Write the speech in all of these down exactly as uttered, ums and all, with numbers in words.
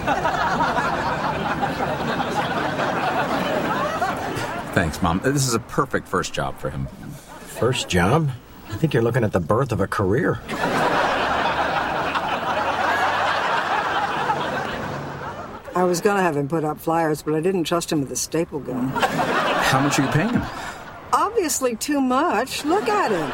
Thanks, Mom. This is a perfect first job for him. First job? I think you're looking at the birth of a career. I was going to have him put up flyers, but I didn't trust him with a staple gun. How much are you paying him? Obviously too much. Look at him.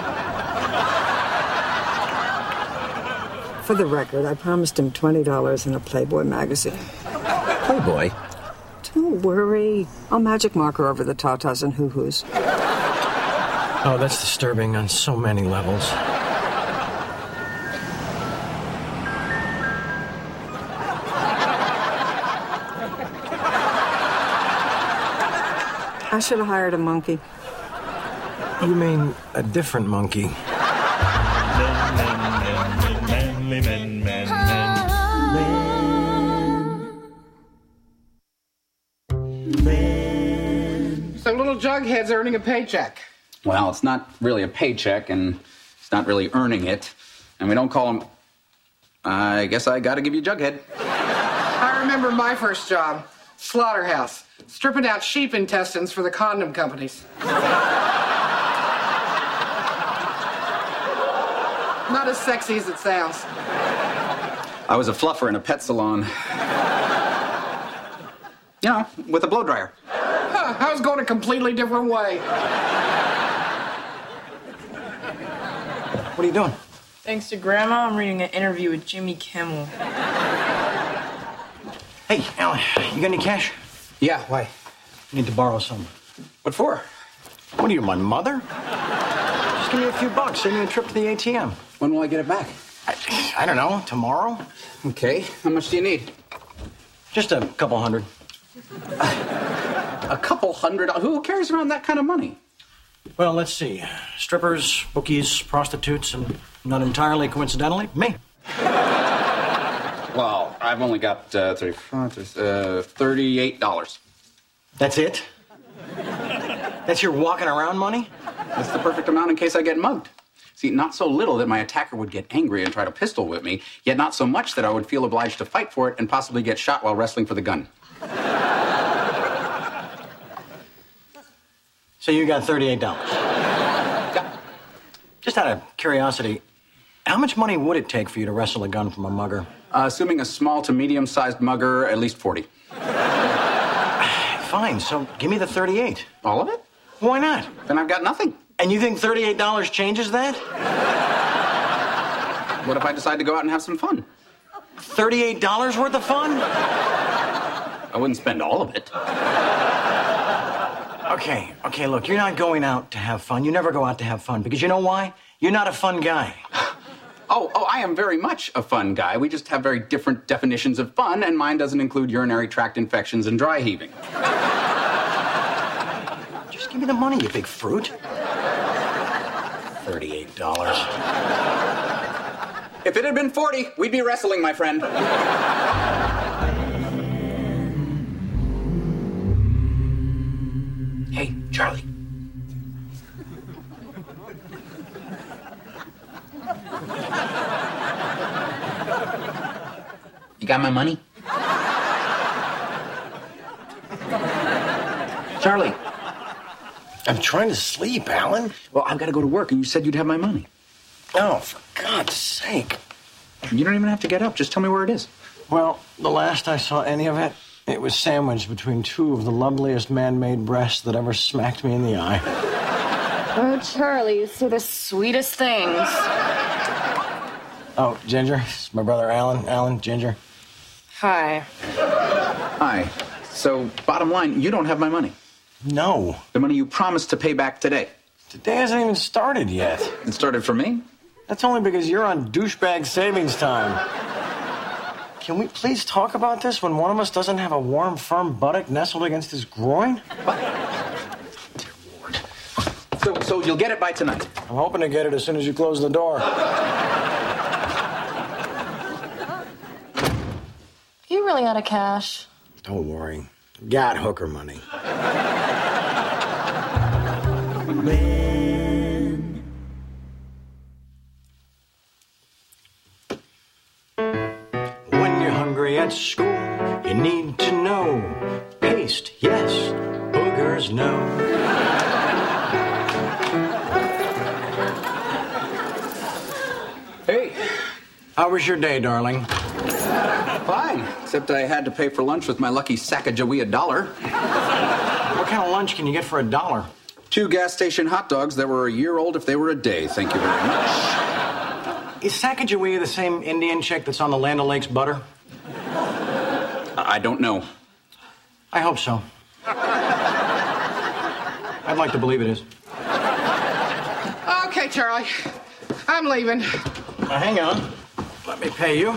For the record, I promised him twenty dollars in a Playboy magazine. Playboy? Don't worry. I'll magic marker over the tatas and hoo-hoos. Oh, that's disturbing on so many levels. I should have hired a monkey. You mean a different monkey? Manly men, men, men, men. So little Jughead's earning a paycheck. Well, it's not really a paycheck, and it's not really earning it. And we don't call him... I guess I gotta give you Jughead. I remember my first job. Slaughterhouse. Stripping out sheep intestines for the condom companies. Not as sexy as it sounds. I was a fluffer in a pet salon. You know, with a blow dryer. Huh, I was going a completely different way. What are you doing? Thanks to Grandma, I'm reading an interview with Jimmy Kimmel. Hey, Alan, you got any cash? Yeah, why? I need to borrow some. What for? What are you, my mother? Just give me a few bucks. Save me a trip to the A T M. When will I get it back? I, I don't know. Tomorrow? Okay. How much do you need? Just a couple hundred. A couple hundred? Who carries around that kind of money? Well, let's see. Strippers, bookies, prostitutes, and not entirely coincidentally, me. Well, I've only got uh, thirty-five, uh, thirty-eight dollars. That's it? That's your walking around money? That's the perfect amount in case I get mugged. See, not so little that my attacker would get angry and try to pistol whip me, yet not so much that I would feel obliged to fight for it and possibly get shot while wrestling for the gun. So you got thirty-eight dollars. Yeah. Just out of curiosity, how much money would it take for you to wrestle a gun from a mugger? Uh, assuming a small to medium-sized mugger, at least forty. Fine, so give me the thirty-eight. All of it? Why not? Then I've got nothing. And you think thirty-eight dollars changes that? What if I decide to go out and have some fun? thirty-eight dollars worth of fun? I wouldn't spend all of it. Okay, okay, look, you're not going out to have fun. You never go out to have fun because you know why? You're not a fun guy. Oh, oh, I am very much a fun guy. We just have very different definitions of fun, and mine doesn't include urinary tract infections and dry heaving. Just give me the money, you big fruit. thirty-eight dollars. If it had been forty, we'd be wrestling, my friend. Hey, Charlie. You got my money? Charlie. I'm trying to sleep, Alan. Well, I've got to go to work, and you said you'd have my money. Oh, for God's sake. You don't even have to get up. Just tell me where it is. Well, the last I saw any of it, it was sandwiched between two of the loveliest man-made breasts that ever smacked me in the eye. Oh, Charlie, you say the sweetest things. Oh, Ginger. It's my brother Alan. Alan, Ginger. Hi. Hi. So, bottom line, you don't have my money. No. The money you promised to pay back today. Today hasn't even started yet. It started for me? That's only because you're on douchebag savings time. Can we please talk about this when one of us doesn't have a warm, firm buttock nestled against his groin? Dear Lord. So, so you'll get it by tonight? I'm hoping to get it as soon as you close the door. You really out of cash? Don't worry. Got hooker money. Men. When you're hungry at school. You need to know. Paste, yes. Boogers, no. Hey. How was your day, darling? Fine, except I had to pay for lunch with my lucky Sacagawea dollar. What kind of lunch can you get for a dollar? Two gas station hot dogs that were a year old if they were a day. Thank you very much. Is Sacagawea the same Indian chick that's on the Land O'Lakes butter? I don't know. I hope so. I'd like to believe it is. Okay, Charlie. I'm leaving. Now, hang on. Let me pay you.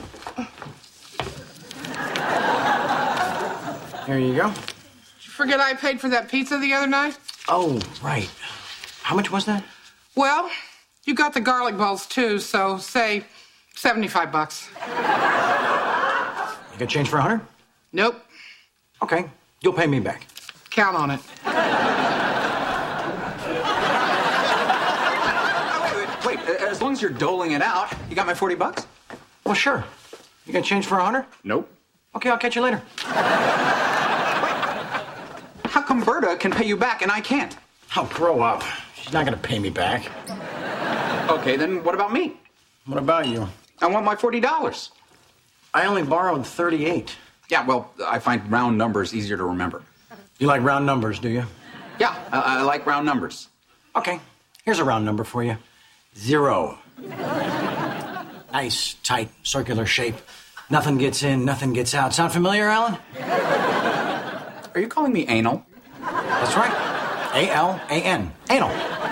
Here you go. Did you forget I paid for that pizza the other night? Oh, right. How much was that? Well, you got the garlic balls too, so say seventy-five bucks. You got change for a hundred? Nope. Okay. You'll pay me back. Count on it. Wait, as long as you're doling it out, you got my forty bucks? Well, sure. You got change for a hundred? Nope. Okay, I'll catch you later. How come Berta can pay you back and I can't? Oh, grow up. She's not gonna pay me back. Okay, then what about me? What about you? I want my forty dollars. I only borrowed thirty-eight. Yeah, well, I find round numbers easier to remember. You like round numbers, do you? Yeah, I, I like round numbers. Okay, here's a round number for you. Zero. Nice, tight, circular shape. Nothing gets in, nothing gets out. Sound familiar, Alan? Are you calling me anal? That's right. A L A N. Anal.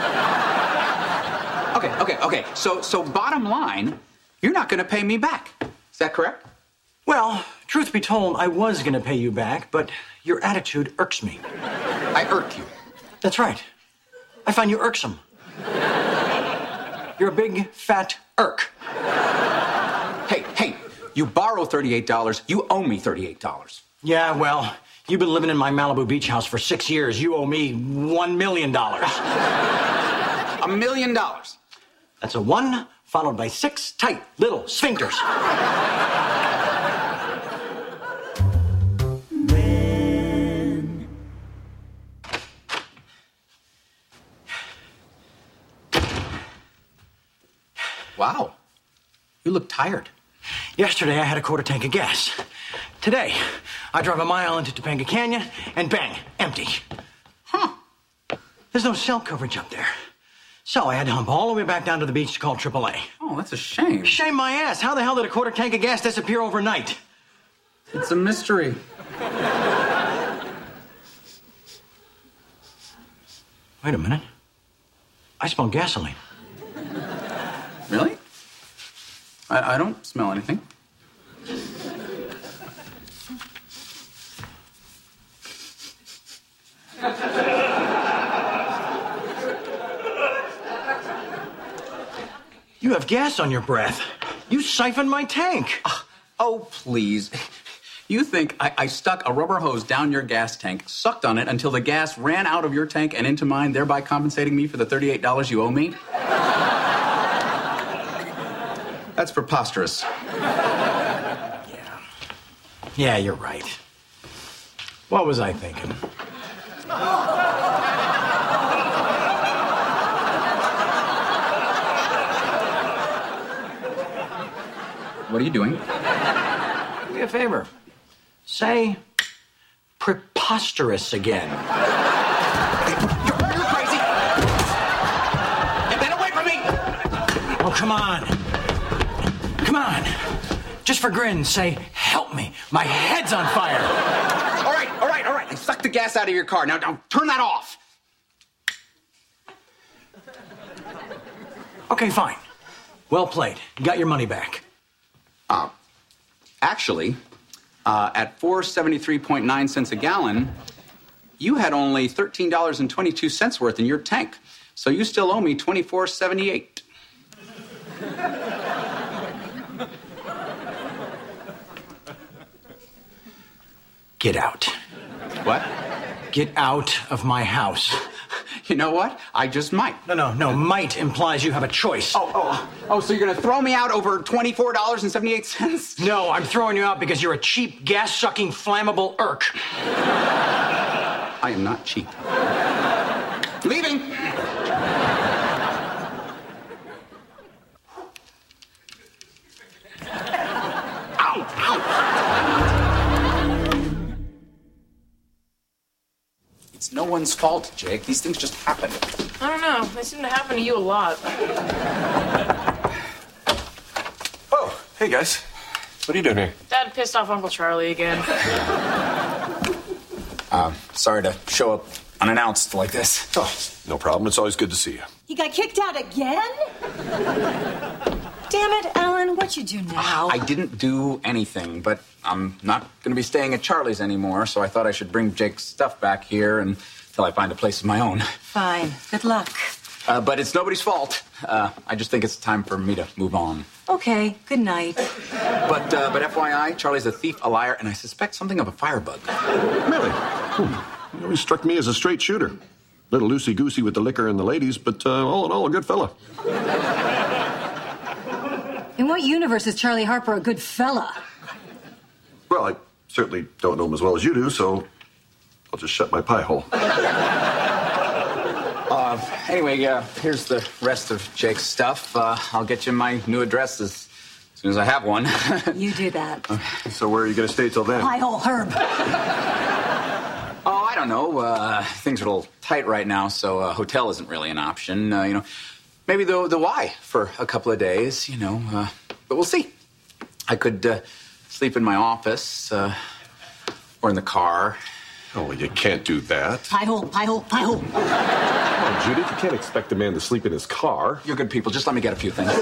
Okay, okay, okay. So, so bottom line, you're not going to pay me back. Is that correct? Well, truth be told, I was going to pay you back, but your attitude irks me. I irk you. That's right. I find you irksome. You're a big, fat irk. Hey, hey, you borrow thirty-eight dollars, you owe me thirty-eight dollars. Yeah, well, you've been living in my Malibu beach house for six years. You owe me one million dollars. A million dollars. That's a one followed by six tight little sphincters. Wow. You look tired. Yesterday, I had a quarter tank of gas. Today, I drive a mile into Topanga Canyon and bang, empty. Huh. There's no cell coverage up there. So I had to hump all the way back down to the beach to call triple A. Oh, that's a shame. Shame my ass. How the hell did a quarter tank of gas disappear overnight? It's a mystery. Wait a minute. I smell gasoline. Really? I, I don't smell anything. You have gas on your breath. You siphoned my tank. Uh, oh, please. You think I, I stuck a rubber hose down your gas tank, sucked on it until the gas ran out of your tank and into mine, thereby compensating me for the thirty-eight dollars you owe me? That's preposterous. Yeah. Yeah, you're right. What was I thinking? What are you doing? Do me a favor. Say preposterous again. You're, you're crazy! Get that away from me! Oh, come on. Come on. Just for grins, say, help me. My head's on fire. All right, all right, all right. I sucked the gas out of your car. Now, now turn that off. Okay, fine. Well played. You got your money back. Uh, actually, uh, at four seventy-three point nine cents a gallon, you had only thirteen dollars and twenty-two cents worth in your tank. So you still owe me twenty-four seventy-eight. Get out. What? Get out of my house. You know what? I just might. No, no, no. Might implies you have a choice. Oh, oh, oh, so you're going to throw me out over twenty-four dollars and seventy-eight cents? No, I'm throwing you out because you're a cheap, gas-sucking, flammable irk. I am not cheap. Leaving. Ow, ow. It's no one's fault, Jake. These things just happen. I don't know. They seem to happen to you a lot. Oh, hey guys. What are you doing here? Dad pissed off Uncle Charlie again. Uh, sorry to show up unannounced like this. Oh, no problem. It's always good to see you. You got kicked out again? Damn it, Alan, what you do now? I didn't do anything, but I'm not going to be staying at Charlie's anymore, so I thought I should bring Jake's stuff back here until I find a place of my own. Fine. Good luck. Uh, but it's nobody's fault. Uh, I just think it's time for me to move on. Okay, good night. But uh, but F Y I, Charlie's a thief, a liar, and I suspect something of a firebug. Really? Hmm. He always struck me as a straight shooter. Little loosey-goosey with the liquor and the ladies, but uh, all in all, a good fella. In what universe is Charlie Harper a good fella? Well, I certainly don't know him as well as you do, so I'll just shut my pie hole. Uh, anyway, uh, here's the rest of Jake's stuff. Uh, I'll get you my new address as soon as I have one. You do that. So where are you going to stay till then? Pie hole Herb. Oh, I don't know. Uh, things are a little tight right now, so a hotel isn't really an option. Uh, you know, maybe the the Y for a couple of days. You know, uh, but we'll see. I could uh, sleep in my office uh, or in the car. Oh, well, you can't do that. Pie hole, pie hole, pie hole. Oh, Judith, you can't expect a man to sleep in his car. You're good people. Just let me get a few things.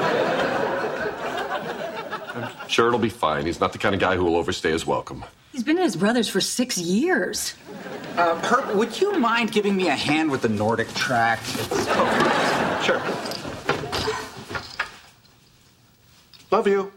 I'm sure it'll be fine. He's not the kind of guy who will overstay his welcome. He's been at his brother's for six years. Uh, Herb, would you mind giving me a hand with the Nordic track? Oh, sure. Love you.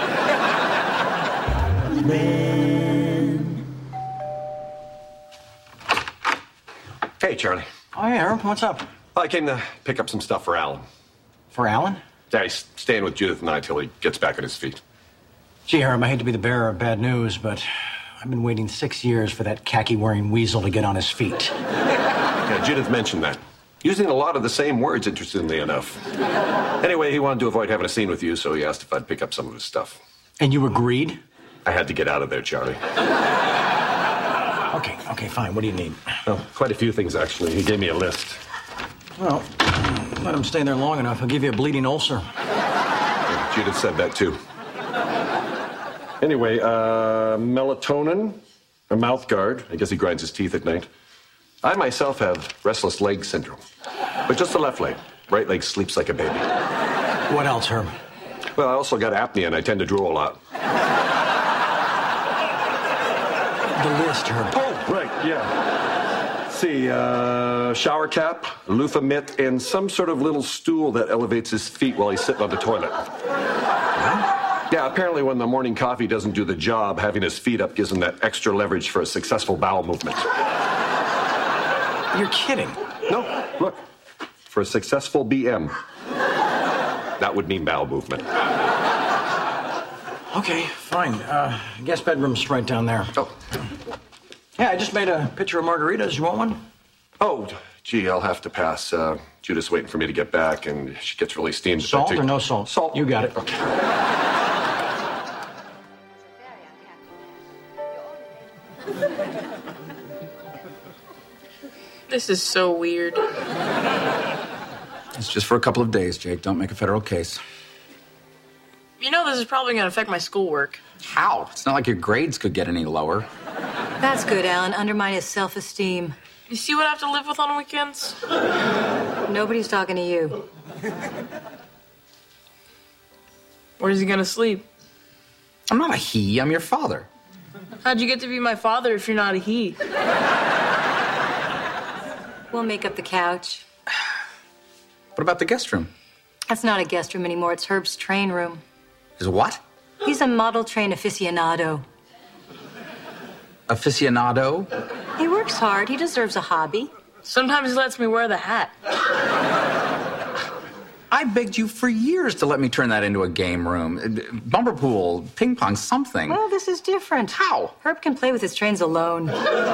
Hey, Charlie. Oh, hey, Herb, what's up? I came to pick up some stuff for Alan. For Alan? Yeah, he's staying with Judith and I till he gets back on his feet. Gee, Herb, I hate to be the bearer of bad news, but I've been waiting six years for that khaki-wearing weasel to get on his feet. Yeah, Judith mentioned that. Using a lot of the same words, interestingly enough. Anyway, he wanted to avoid having a scene with you, so he asked if I'd pick up some of his stuff. And you agreed? I had to get out of there, Charlie. Okay, okay, fine. What do you need? Well, quite a few things, actually. He gave me a list. Well, let him stay there long enough. He'll give you a bleeding ulcer. Yeah, Judith said that, too. Anyway, uh, melatonin, a mouth guard. I guess he grinds his teeth at night. I myself have restless leg syndrome, but just the left leg. Right leg sleeps like a baby. What else, Herb? Well, I also got apnea, and I tend to drool a lot. The list, Herb. Oh, right, yeah. Let's see, uh, shower cap, a loofah mitt, and some sort of little stool that elevates his feet while he's sitting on the toilet. Huh? Yeah, apparently when the morning coffee doesn't do the job, having his feet up gives him that extra leverage for a successful bowel movement. You're kidding. No, look. For a successful B M, that would mean bowel movement. Okay, fine. Uh, guest bedroom's right down there. Oh. Yeah, I just made a pitcher of margaritas. You want one? Oh, gee, I'll have to pass. Uh, Judith's waiting for me to get back, and she gets really steamed. Salt or no salt? Salt. You got it. Okay. This is so weird. It's just for a couple of days, Jake. Don't make a federal case. You know this is probably going to affect my schoolwork. How? It's not like your grades could get any lower. That's good, Alan. Undermine his self-esteem. You see what I have to live with on weekends? Nobody's talking to you. Where's he going to sleep? I'm not a he. I'm your father. How'd you get to be my father if you're not a he? We'll make up the couch. What about the guest room? That's not a guest room anymore. It's Herb's train room. Is what? He's a model train aficionado. Aficionado? He works hard. He deserves a hobby. Sometimes he lets me wear the hat. I begged you for years to let me turn that into a game room. Bumper pool, ping pong, something. Well, this is different. How? Herb can play with his trains alone.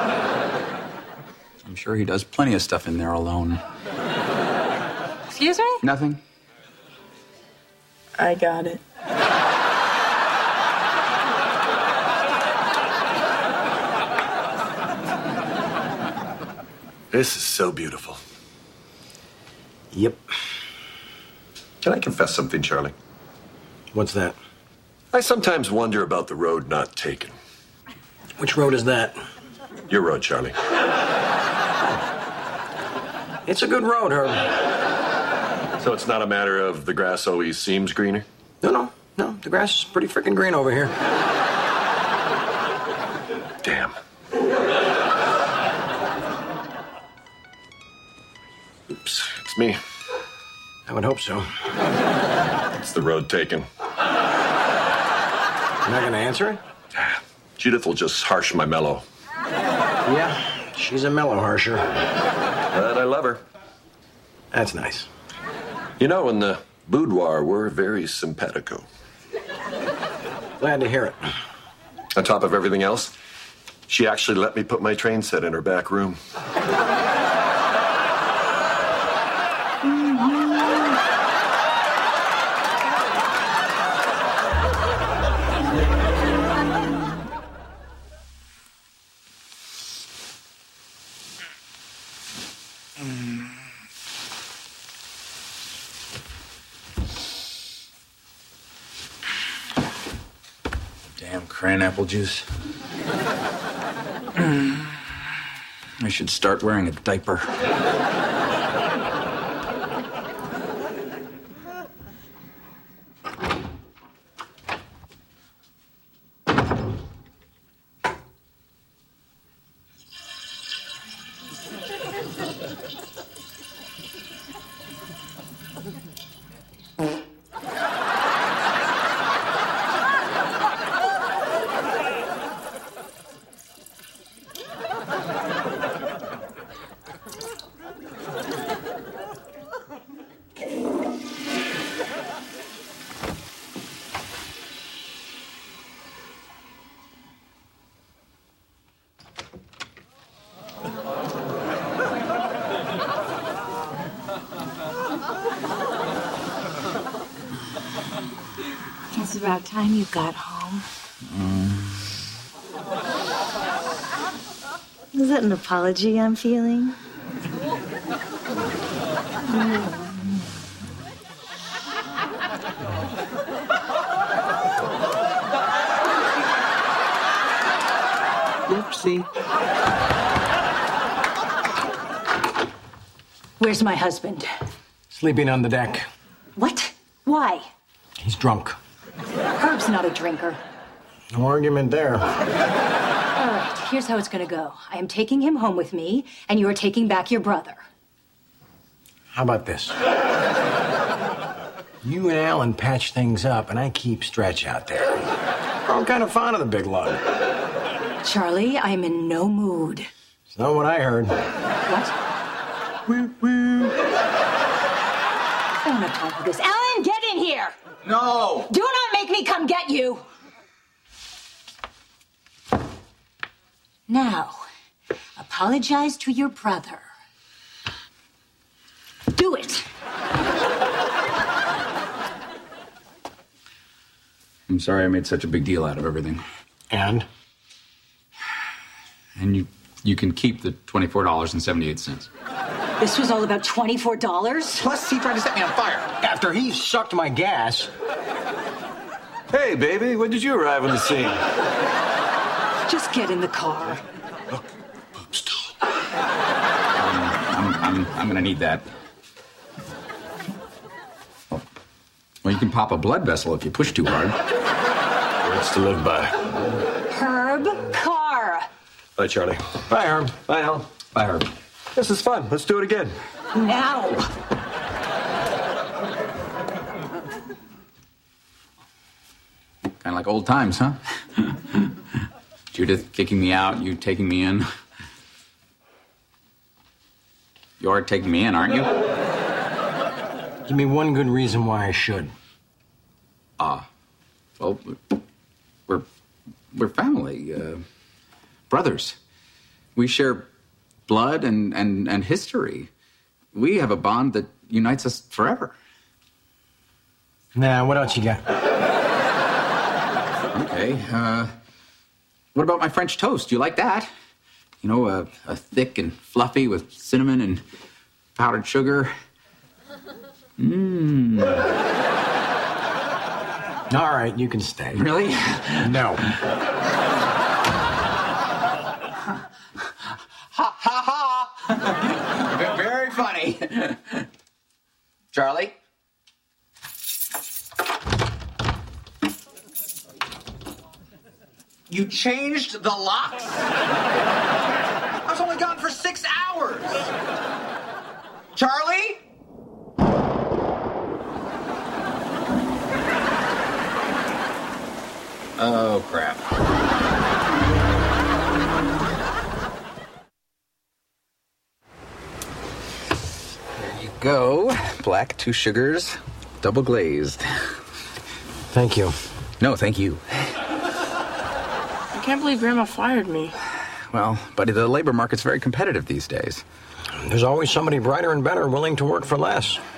I'm sure he does plenty of stuff in there alone. Excuse me? Nothing? I got it. This is so beautiful. Yep. Can I confess something, Charlie? What's that? I sometimes wonder about the road not taken. Which road is that? Your road, Charlie. It's a good road, Herb. So it's not a matter of the grass always seems greener? No, no, no. The grass is pretty freaking green over here. Damn. Oops, it's me. I would hope so. It's the road taken. You're not gonna answer it? Judith will just harsh my mellow. Yeah, she's a mellow harsher. But I love her. That's nice. You know, in the boudoir, we're very simpatico. Glad to hear it. On top of everything else, she actually let me put my train set in her back room. Damn cran apple juice. I should start wearing a diaper. It's about time you got home. Mm. Is that an apology I'm feeling? Whoopsie. Where's my husband? Sleeping on the deck. What? Why? He's drunk. Herb's not a drinker. No argument there. All right, here's how it's gonna go. I am taking him home with me, and you are taking back your brother. How about this? You and Alan patch things up, and I keep Stretch out there. I'm kind of fond of the big lug. Charlie, I'm in no mood. It's not what I heard. What? Woo woo. I don't have time for this. Alan, get in here! No! Do not make me come get you! Now, apologize to your brother. Do it! I'm sorry I made such a big deal out of everything. And? And you you can keep the twenty-four dollars and seventy-eight cents. This was all about twenty-four dollars? Plus, he tried to set me on fire. After he sucked my gas. Hey, baby, when did you arrive on the scene? Just get in the car. Look, boobs tall. I'm, I'm, I'm gonna need that. Oh. Well, you can pop a blood vessel if you push too hard. Words to live by. Herb, car. Bye, Charlie. Bye, Herb. Bye, Al. Bye, Herb. This is fun. Let's do it again. Now. Kind of like old times, huh? Judith kicking me out, you taking me in. You are taking me in, aren't you? Give me one good reason why I should. Ah, uh, well, we're we're family, uh, brothers. We share blood and, and, and history. We have a bond that unites us forever. Nah, what else you got? Okay, uh, what about my French toast? You like that? You know, a, a thick and fluffy with cinnamon and powdered sugar. Mmm. All right, you can stay. Really? No. Ha ha ha! Very funny. Charlie? You changed the locks? I was only gone for six hours. Charlie? Oh, crap. There you go. Black, two sugars, double glazed. Thank you. No, thank you. I can't believe Grandma fired me. Well, buddy, the labor market's very competitive these days. There's always somebody brighter and better willing to work for less.